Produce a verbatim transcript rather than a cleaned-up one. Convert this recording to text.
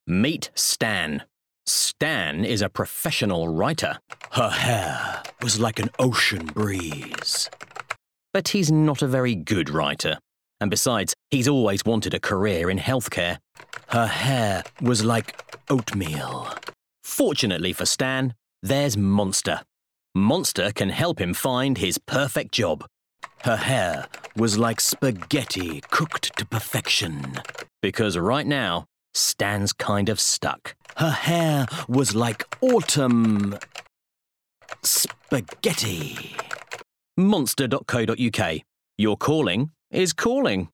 Meet Stan. Stan is a professional writer. Her hair was like an ocean breeze. But he's not a very good writer. And besides, he's always wanted a career in healthcare. Her hair was like oatmeal. Fortunately for Stan, there's Monster. Monster can help him find his perfect job. Her hair was like spaghetti cooked to perfection. Because right now, Stan's kind of stuck. Her hair was like autumn spaghetti. monster dot co dot uk. Your calling is calling.